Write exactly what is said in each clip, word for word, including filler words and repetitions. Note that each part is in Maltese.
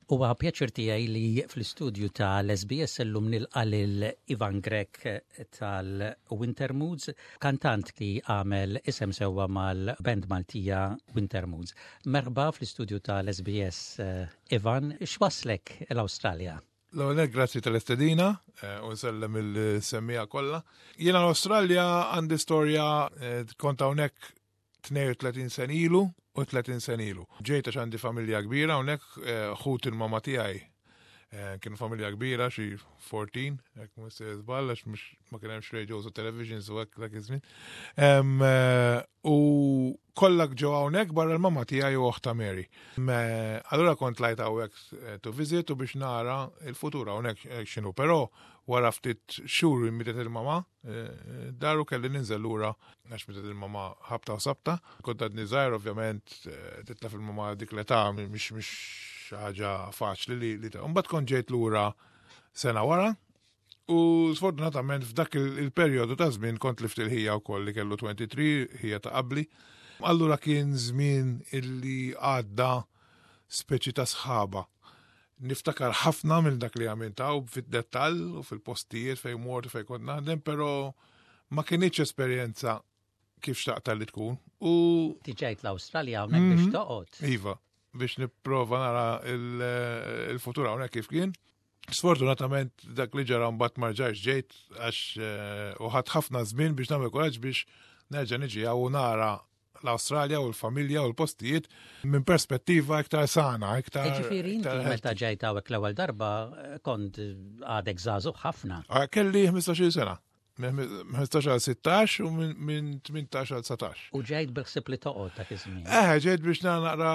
Huwa pjaċir tiegħi li fl-istudju tal-S B S illum nilqa' lil Ivan Grek tal-Winter Moods, kantant li għamel isem sewwa mal-band Maltija Winter Moods. Merħba fl-istudju tal-S B S, Ivan, x'waslek l-Awstralja? L-għonek, grazzi tal-estedina, u nsellem il-semmija kollha. Jiena l-Awstralja għandi storja kont hawnhekk tnejn u tletin sen ilu u tletin sen ilu. Ġejt għax għandi familja kbira, hawnhekk ħut il-mama tiegħi. Kienu familja kbira, xi fourteen, hekk ma se żball għax ma kien hemmx radios u televisions u hekk dak iż-żmien. U kollha ġew hawnhekk barra l-mama tiegħi u oħta Mary. Allura kont lajt hawnhekk to visit u biex nara il-futur hawnhekk x'inhu, però wara ftit xhur mietet il-mama, daru kelli ninżel lura għax mietet il-mama ħabta u sabta. Kont għadni żgħir ovvjament titla fil-mama dik l-età mhix mhix ħaġa faċli li li ta' mbagħad kont ġejt lura sena wara u sfortunatament f'dak il-perjodu ta' żmien kont lift il-ħija wkoll li kellu twenty-three ħija ta' qabli. Allura kien żmien illi għadda speċi ta' sħaba. Niftakar ħafna minn dak li għamiltaw fid-dettall u fil-postijiet fejn mort fejn kont naħdem, però ma kienitx esperjenza kif xtaqta li tkun. U Tiġejt l-Awstralja hawnhekk biex toqgħod. Iva, biex nipprova nara il-futur hawnhekk kif kien. Sfortunatament dak li ġara mbagħad ma rġajx ġejt għax u ħadd ħafna żmien biex nagħmel kuraġġ biex nerġa' niġi u nara l-Awstralja u l-familja u l-postijiet minn perspettiva iktar sana, iktar. Ġifieri inti meta ġejt hawnhekk l-ewwel darba kont għadek żagħżugħ ħafna. Kelli ħmistax-il sena. ħmistax għal sittax u minn tmintax għal satax. U ġejt bil-ħsieb li toqgħod dak iż-żmien. Eh, ġejt biex naqra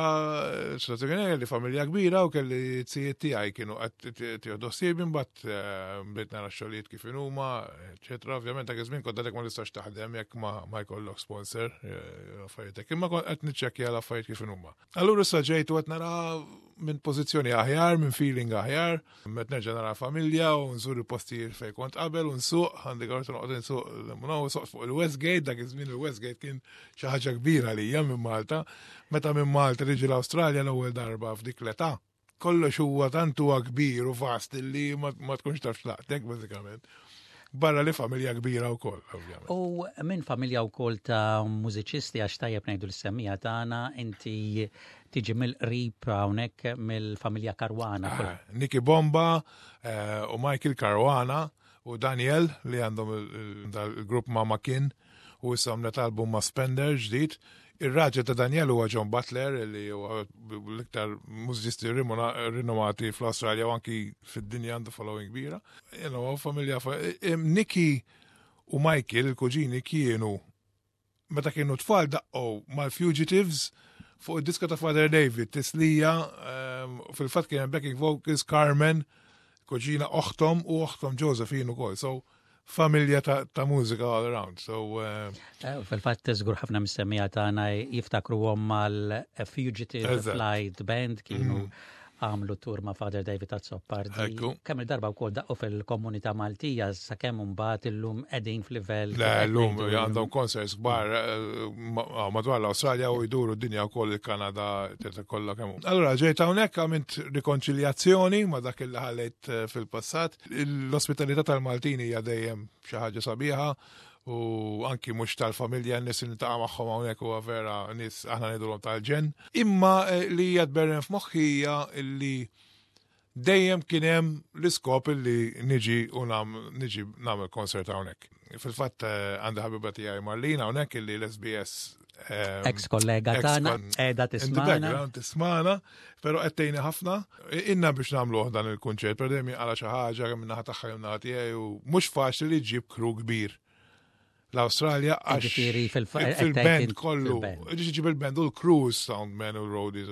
kelli familja kbira u kelli tzijiet tiegħi kienu qed tieħdu ħsieb imbagħad bdejt nara x-xogħlijiet kif huma, eċetera. Ovvjament dak iż-żmien kont għadek ma nistax taħdem jekk ma jkollok sponsor affarijiet hekk. Imma kont qed niċċekkja l-affarijiet kif huma. Allura issa ġejt u qed nara minn pożizzjoni aħjar, minn feeling aħjar, met nerġa' nara familja u nżur il-postijiet fejn kont qabel u nsuq għandi noqgħod insuq fuq il-Westgate, dak iż-żmien il-Westgate kien xi ħaġa kbira lija minn Malta. Meta minn Malta niġi l-Awstralja l-ewwel darba f'dik l-età. Kollox huwa tant huwa kbir u vast illi ma tkunx taf x'laqtek bażikament. Barra li familja kbira wkoll, ovvjament. U minn familja wkoll ta' mużiċisti għax tajjeb ngħidu l-semmija tagħna, inti tiġi mill-qrib hawnhekk mill-familja Caruana. Nicky Bomba u Michael Caruana u Daniel li għandhom il-grupp Mama Kin u issa għamlet album ma' Spender ġdid. Ir-raġel ta' Daniel huwa John Butler li huwa l-iktar mużiċisti rinomati fl-Awstralja u anki fid-dinja għandu following kbira. You know, familja Nicky u Michael, il-kuġini kienu meta kienu tfal daqqgħu mal-Fugitives fuq id-diska ta' Father David, tislija fil-fatt kien backing vocals Carmen, kuġina oħtom u oħtom Josephine ukoll. So familja ta', ta mużika all around. So fil-fatt żgur ħafna missemmija tagħna jiftakruhom mal-Fugitive Flight Band kienu għamlu tur ma' Father David Azzopardi. Kemm il-darba wkoll daqqu fil-komunità Maltija sakemm imbagħad illum qegħdin f'livell. Le, llum għandhom concerts kbar madwar l-Awstralja u jduru d-dinja wkoll il-Kanada kollha kemm. Allura ġejt hawnhekk għamilt rikonċiljazzjoni ma' dak il ħallejt fil-passat. L-ospitalità tal-Maltini hija dejjem xi ħaġa sabiħa u anki mhux tal-familja n-nies li niltaqa' magħhom hawnhekk huwa vera nies aħna ngħidulhom tal-ġen. Imma li hija tberren f'moħħi hija li dejjem kien hemm l-iskop li niġi u niġi nagħmel konsert hawnhekk. Fil-fatt għandi ħabiba tiegħi Marlina hawnhekk illi l-S B S ex-kollega tagħna qiegħda tismana. Tismana, però qed tgħinni ħafna. Inna biex nagħmluh dan il-kunċert, però dejjem għala xi ħaġa kemm min-naħa tagħha jew naħa tiegħi u mhux faċli li ġib kru kbir. L-Awstralja għax fil-band kollu, ġiġi bil-band u l-crews, soundmen u l-roadies,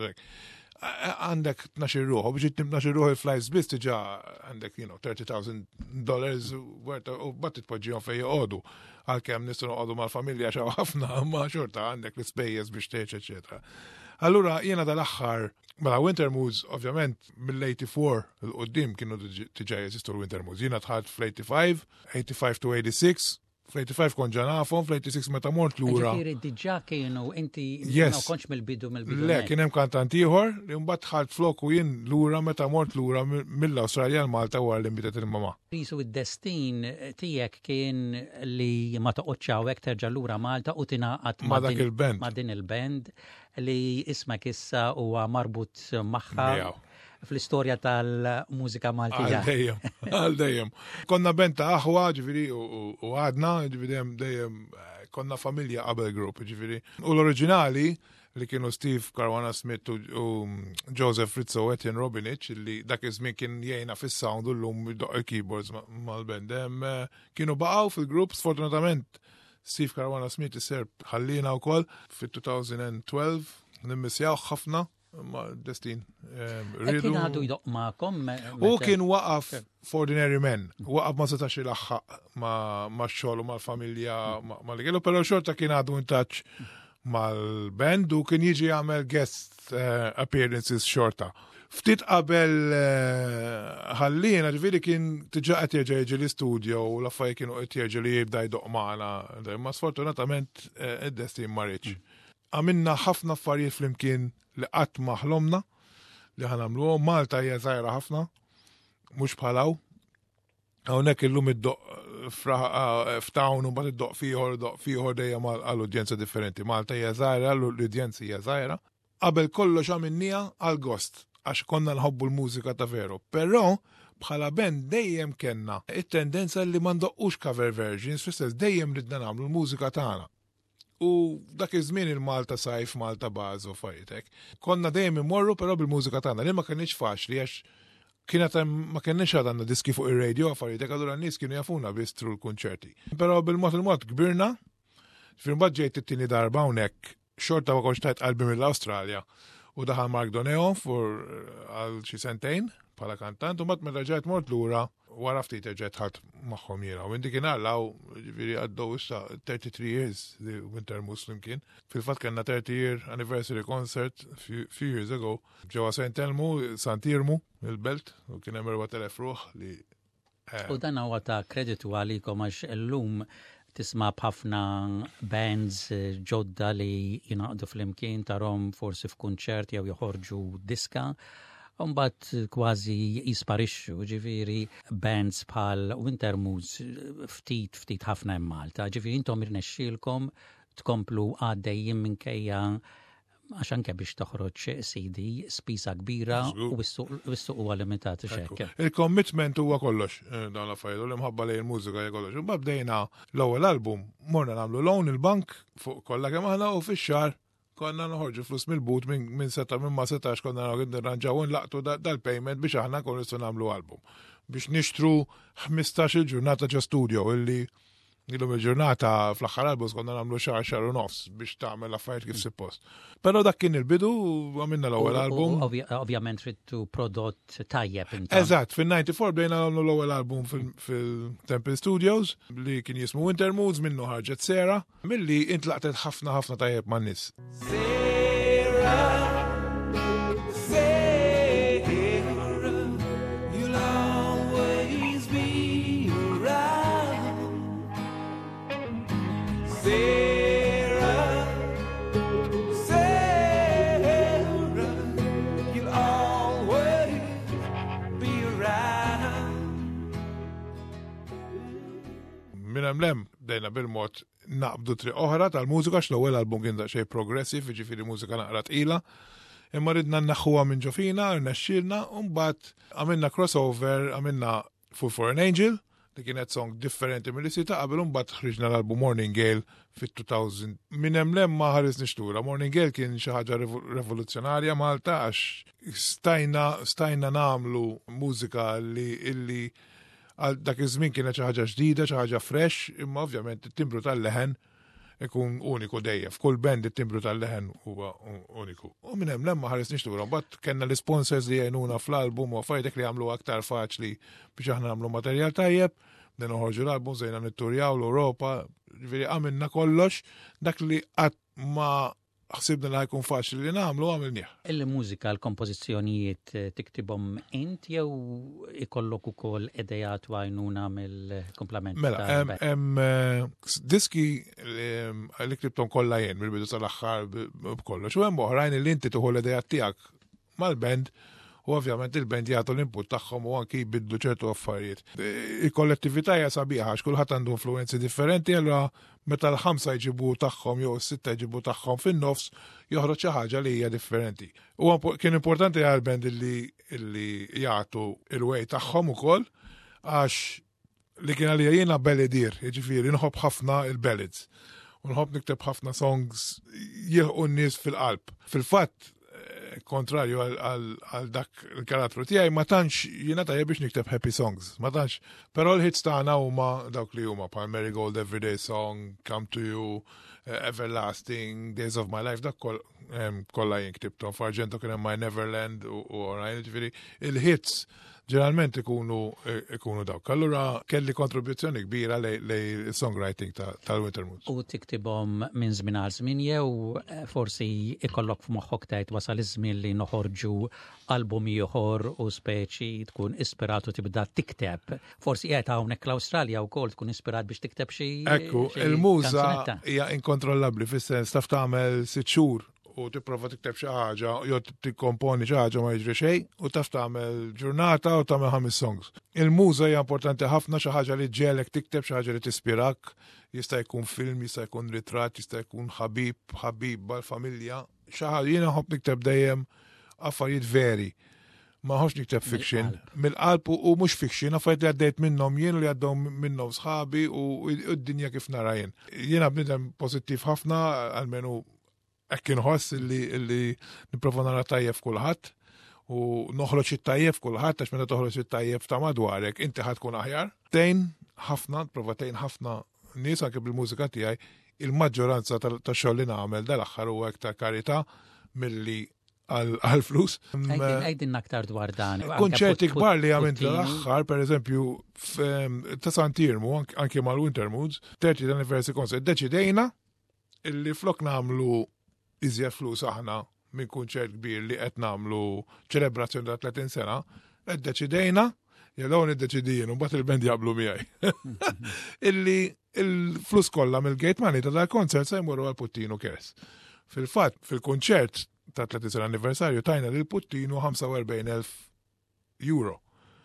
għandek tnaxir ruħu, biex tnaxir ruħu il-flights biss tiġa għandek, you know, thirty thousand dollars u bat titpoġġihom fej joqogħdu. Għalkemm nistgħu noqogħdu mal-familja xaw ħafna, ma xorta għandek l-ispejjeż biex tgħix, eċetera. Allura jiena dal-aħħar mela Winter Moods, ovvjament mill-eighty-four l-qoddim kienu tiġa jeżistu l-Winter Moods. Jiena tħadd fl-eighty-five, eighty-five to eighty-six, fl-eighty-five kon ġanafhom, fl-eighty-six meta mort lura. Ġifieri diġà kienu inti Yes. ma konx mill-bidu mill-bidu. Le, kien hemm kantant ieħor li mbagħad ħadd floku jien lura meta mort lura mill-Awstralja l-Malta wara li nbitet il-mama. Risu id-destin tiegħek kien li ma toqgħodx hawnhekk terġa' lura Malta u tingħaqad Ma dak il-band. ma' din il-band li ismek issa huwa marbut magħha Miegħu. fl-istorja tal-mużika Maltija. Għal dejjem, għal dejjem. Konna benta aħwa, ġifiri, u għadna, ġifiri, dejjem, konna familja qabel grupp, ġifiri. U l-oriġinali, li kienu Steve Caruana Smith u Joseph Rizzo u Etienne Robinich, li dak iż-żmien kien jgħina fis-sound u llum doq il-keyboards mal-band. Kienu baqgħu fil-grupp, sfortunatament Steve Caruana Smith isser ħallina wkoll fit-two thousand twelve, nimmissjaw ħafna. Ma destin. Kien għadu jdoq ma'kom? U kien waqaf f'Ordinary Men. Waqaf ma setax il-axħaq ma xogħol u mal-familja ma li kellu, però xorta kien għadu intaċ mal-band u kien jiġi għamel guest appearances xorta. Ftit qabel ħallina, ġviri kien tiġa qed jerġa' jiġi l-istudio u l-affarijiet kienu qed jerġa' li jibda jdoq magħna. Ma sfortunatament id-destin ma rridx. Għamilna ħafna affarijiet flimkien li qatt ma ħlomna li ħanamlu. Malta hija żgħira ħafna, mhux bħalaw. Hawnhekk illum id-doq f'town u mbagħad id-doq fieħor, doq fieħor dejjem għall-udjenza differenti. Malta hija żgħira, l-udjenza hija żgħira. Qabel kollox għamilniha għal gost għax konna nħobbu l-mużika ta' veru. Però bħala band dejjem kellna it-tendenza li ma ndoqqux cover versions, fl-istess dejjem ridna nagħmlu l-mużika tagħna. U dak iż-żmien il-Malta sajf, Malta bażu fajtek. Konna dejjem immorru però bil-mużika tagħna li ma kienx faċli għax kienet ma kienx għandna diski fuq ir-radio affarijiet allura n-nies kienu jafuna biss tru l-kunċerti. Però bil-mod il-mod kbirna, fil-mbagħad ġejt it-tieni darba hawnhekk xorta ma konx tajt qalbi mill-Awstralja u daħal Mark Doneo for għal xi sentejn bħala kantant u mat meta ġejt mort lura wara ftit ġejt ħadd magħhom jiena. U inti kien għallaw ġifieri għaddew issa thirty-three years li Winter Muslim kien. Fil-fatt kellna thirty year anniversary concert few, few years ago ġewwa Saint Elmo, Santirmu, il-Belt, u kien hemm erba' telef ruħ li U dan huwa ta' kreditu għalikom għax illum tisma' b'ħafna bands ġodda li jingħaqdu fl-imkien tarhom forsi f'kunċert jew joħorġu diska. Mbagħad kważi jisparixxu, ġifieri bands bħal Winter Moods ftit ftit ħafna hemm Malta. Ġifieri intom irnexxielkom tkomplu għaddejjin minkejja għax anke biex toħroġ C D spisa kbira u s-suq huwa limitati xekk. Il-commitment huwa kollox dawn l-affarijiet u l-imħabba lejn il-mużika hija kollox. Imbagħad bdejna l-ewwel album morna nagħmlu loan il-bank fuq kollha kemm aħna u fix-xahar konna noħorġu flus mill-but minn seta minn ma setax konna nirranġaw nlaqtu dal-payment biex aħna nkunu nistgħu nagħmlu album. Biex nixtru ħmistax il-ġurnata ġa studio illi illum il-ġurnata fl-aħħar album konna nagħmlu xahar xahar u nofs biex tagħmel affarijiet kif suppost. Però dak kien il-bidu għamilna l-ewwel album. Ovvjament ridtu prodott tajjeb inta. Eżatt, fin-ninety-four bdejna nagħmlu l-ewwel album fil-Temple Studios li kien jismu Winter Moods minnu ħarġet Sera milli intlaqtet ħafna ħafna tajjeb man-nies. Minem lem, dejna bil-mod naqbdu tri oħra tal-mużika x-l-ewwel album kien daqsxejn progressive, ġifieri mużika naqra tqila. Imma ridna naħħuha minn ġofina, rnexxielna, u mbagħad għamilna crossover, għamilna Fool for an Angel, li kienet song differenti mill-li sita qabel mbagħad ħriġna l-album Morning Gale fit-two thousand. Minn hemm lem ma ħares nixtura. Morning Gale kien xi ħaġa rivoluzzjonarja Malta għax stajna stajna nagħmlu mużika li illi għal dak iż-żmien kienet xi ħaġa ġdida, xi ħaġa fresh, imma ovvjament it-timbru tal-leħen ikun uniku dejjem. F'kull band it-timbru tal-leħen huwa uniku. U minn hemm lemma ħares nixtura, mbagħad kellna l-sponsors li jgħinuna fl-album u affarijiet li jagħmlu aktar faċli biex aħna nagħmlu materjal tajjeb, bdejna noħorġu l-album żejna nitturjaw l-Ewropa, ġifieri għamilna kollox dak li qatt ma ħsibna li ħajkun faċli li nagħmlu għamilnieh. Il-mużika, l-kompożizzjonijiet tiktibhom int jew ikollok ukoll idejat u għajnuna mill-komplement? Mela, hemm diski li ktibthom kollha jien mill-bidu tal-aħħar b'kollox. U hemm oħrajn li inti tuħu l-idejat tiegħek mal-band u ovvjament il-band jagħtu l-input tagħhom u anki jbidlu ċertu affarijiet. Il-kollettività hija sabiħa għax kulħadd għandu influenzi differenti, allura meta l-ħamsa jġibu tagħhom jew s-sitta jġibu tagħhom fin-nofs joħroġ xi ħaġa li hija differenti. U kien importanti għall-band illi illi jagħtu il-way tagħhom ukoll għax li kien għalija jiena balladeer, jiġifieri nħobb ħafna il-ballads. U nħobb nikteb ħafna songs jilħqu n-nies fil-qalb. Fil-fatt kontrarju għal dak il-karattru tiegħi ma tantx jiena tajjeb biex nikteb happy songs, ma tantx. Però l-hits tagħna huma dawk li huma bħal Marigold Everyday Song, Come to You, uh, Everlasting, Days of My Life, dak kollha jien ktibthom. F'Argento kien hemm My Neverland u orajn, ġifieri il-hits ġeneralment ikunu ikunu dawk. Allura kelli kontribuzzjoni kbira lej songwriting tal-Winter Moods. U tiktibhom minn żmien għal żmien jew forsi ikollok f'moħħok tgħid wasal iż-żmien li noħorġu album ieħor u speċi tkun ispiratu tibda tikteb. Forsi qiegħed hawnhekk l-Awstralja wkoll tkun ispirat biex tikteb xi. Ekku, il-muża hija inkontrollabbli fis-sens taf tagħmel sitt xhur u tipprova tikteb xi ħaġa, jew tikkomponi xi ħaġa ma jiġri xejn u taf tagħmel ġurnata u tagħmel ħames songs. Il-muża hija importanti ħafna, xi ħaġa li ġielek tikteb, xi ħaġa li tispirak, jista' jkun film, jista' jkun ritratt, jista' jkun ħabib, ħabib l-familja. Xi ħaġa jiena ħobb nikteb dejjem affarijiet veri. Ma ħox nikteb fiction, mill-qalb u mhux fiction, affarijiet li għaddejt minnhom jien u li għaddew minnhom sħabi u d-dinja kif nara jien. Jiena bniedem pożittiv ħafna għalmenu hekk inħoss illi nipprova nara tajjeb kulħadd u noħroġ it-tajjeb kulħadd għax meta toħroġ it-tajjeb ta' madwarek inti ħadd tkun aħjar. Tejn ħafna, prova tejn ħafna nies anke bil-mużika tiegħi, il-maġġoranza tax-xogħol li nagħmel dal-aħħar huwa aktar karità milli għal-flus. Għajdin aktar dwar dan. Konċerti kbar li għamilt l-aħħar, per eżempju, ta' Santirmu, anke mal-Winter Moods, thirtieth anniversary concert, deċidejna illi flok nagħmlu iżjed flus aħna minn kunċert kbir li qed nagħmlu ċelebrazzjoni ta' tletin sena, qed deċidejna, jew dawn iddeċidijin u mbagħad il-band jaqblu miegħi. Illi il-flus kollha mill-gate money ta' dal-konsert se jmorru għal Puttinu Kers. Fil-fatt, fil-kunċert ta' tletin sena anniversarju tajna lil Puttinu ħamsa u erbgħin elf euro.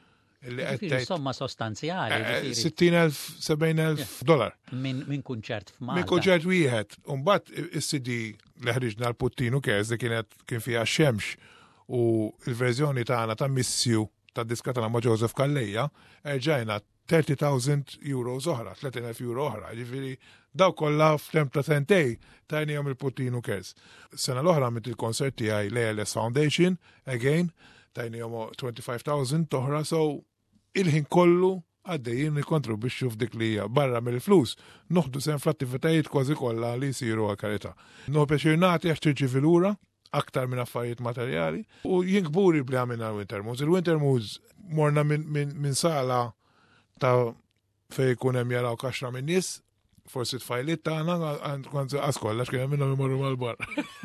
Insomma sostanzjali. sittin elf, sebgħin elf dollar. Min kunċert f'Malta. Min kunċert wieħed. U mbagħad is-C D li ħriġna l-Puttinu Kers li kienet kien fiha xemx u l-verżjoni tagħna ta' Missju ta' diska tagħna ma' Joseph Kalleja, erġajna thirty thousand euros oħra, tletin elf euro oħra. Ġifieri daw kollha f'temp ta' sentej tajnihom il-Puttinu Kers. Sena l-oħra mit il-konsert tiegħi l-A L S Foundation, again, tajnihom twenty-five thousand oħra, so il-ħin kollu għaddejjin nikontribwixxu f'dik li hija barra mill-flus, noħdu sehem fl-attivitajiet kważi kollha li jsiru għal karità. No pjaċir nagħti għax tirċievi lura aktar minn affarijiet materjali u jien kburi bli għamilna l-Winter Moods. Il-Winter Moods morna minn sala ta' fejn jkun hemm jaraw kaxra minn nies, forsi tfajliet tagħna għaskolla x'kien hemm minnhom imorru mal-bar.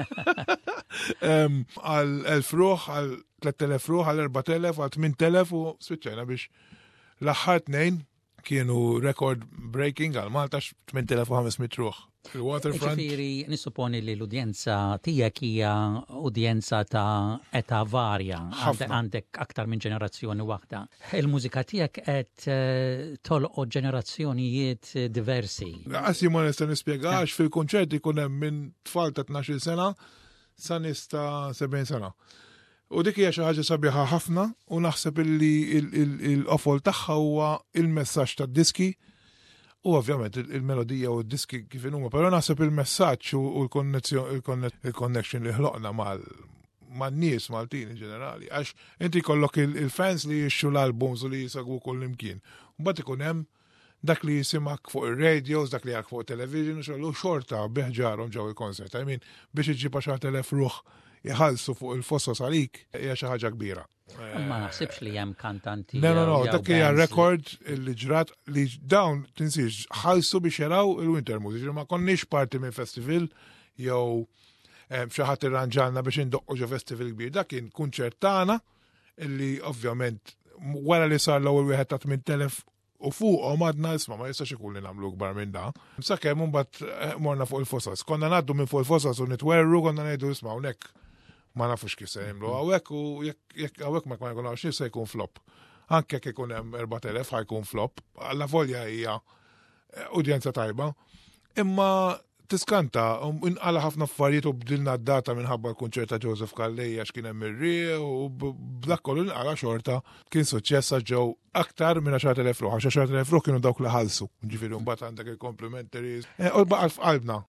Għal elf ruħ, għal tlet elef ruħ, għal erba' elef, għal tmien elef u switchajna biex l-aħħar tnejn kienu record breaking għal Malta tmien elef u ħamesmien ruħ. Il-Waterfront. Ġifieri nissuponi li l-udjenza tiegħek hija udjenza ta' età varja, għandek aktar minn ġenerazzjoni waħda. Il-mużika tiegħek qed tolqod ġenerazzjonijiet diversi. Għassi ma nista' nispjegax fil-kunċert ikun hemm minn tfal ta' tnax-il sena sa nista' sebgħin sena. U dik hija xi ħaġa sabiħa ħafna u naħseb illi l-qofol tagħha huwa il-messaġġ tad-diski u ovvjament il-melodija u d-diski kif huma, però naħseb il-messaġġ u l-connection li ħloqna mal-nies Maltin in ġenerali. Għax inti kollok il-fans li jixxu l-albums u li jisagwu kull imkien. Mbagħad ikun hemm dak li jisimak fuq ir-radios, dak li jak fuq television, u xorta biħġarhom ġew il-konsert. I mean, biex iġib għaxar elef ruħ jħallsu fuq il-fossos għalik hija xi ħaġa kbira. Ma naħsibx li hemm kantanti. No, no, no, dak hija rekord li ġrat li dawn tinsiex ħallsu biex jaraw il-Winter Moods. Ma konniex parti minn festival jew xi ħadd irranġalna biex indoqqu ġo festival kbir. Dak kien kunċert tagħna illi ovvjament wara li sar l-ewwel wieħed ta' tmien telef u fuqhom għadna isma' ma jistax ikun li nagħmlu kbar minn da. Sakemm imbagħad morna fuq il-Fosas. Konna ngħaddu minn fuq il-Fosas u nitwerru, konna ngħidu isma' hawnhekk ma nafux kif se jagħmlu hawnhekk u jekk hawnhekk ma jkunx se jkun flop. Anke jekk ikun hemm erba' telef ħajkun flop, alla volja hija udjenza tajba. Imma tiskanta, inqala ħafna affarijiet u bdilna d-data minħabba l-kunċert ta' Joseph Calleja x'kien hemm ir-rie u b'dak kollu inqala xorta kien suċċess ġew aktar minn għaxar telef ruħ, għaxar telef ruħ kienu dawk li ħallsu. Ġifieri mbagħad għandek il-complimentary. U baqa' f'qalbna.